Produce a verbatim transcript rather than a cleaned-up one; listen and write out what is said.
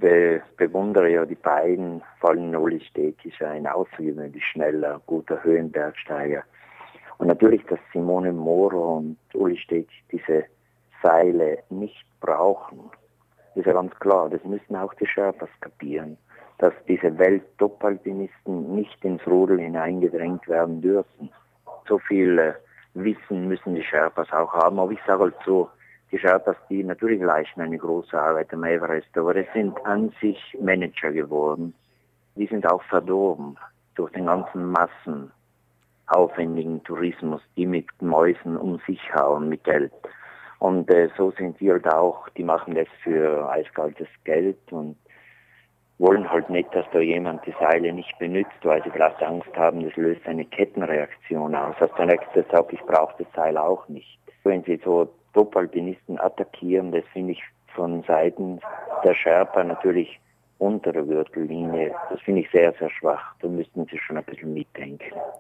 be bewundere ja die beiden, vor allem Uli Steg ist ja ein außergewöhnlich schneller, guter Höhenbergsteiger. Und natürlich, dass Simone Moro und Uli Steg diese Seile nicht brauchen, ist ja ganz klar. Das müssen auch die Sherpas kapieren, dass diese Welt-Top-Alpinisten nicht ins Rudel hineingedrängt werden dürfen. So viel äh, Wissen müssen die Sherpas auch haben. Aber ich sage halt so, die Sherpas, die natürlich leisten eine große Arbeit am Everest, aber es sind an sich Manager geworden. Die sind auch verdorben durch den ganzen massenaufwendigen Tourismus, die mit Mäusen um sich hauen, mit Geld. Und äh, so sind die halt auch, die machen das für eiskaltes Geld und wollen halt nicht, dass da jemand die Seile nicht benutzt, weil sie vielleicht Angst haben, das löst eine Kettenreaktion aus. Dass der Nächste sagt, ich brauche das Seil auch nicht. Wenn sie so Top-Alpinisten attackieren, das finde ich von Seiten der Sherpa natürlich unter der Gürtellinie, das finde ich sehr, sehr schwach. Da müssten sie schon ein bisschen mitdenken.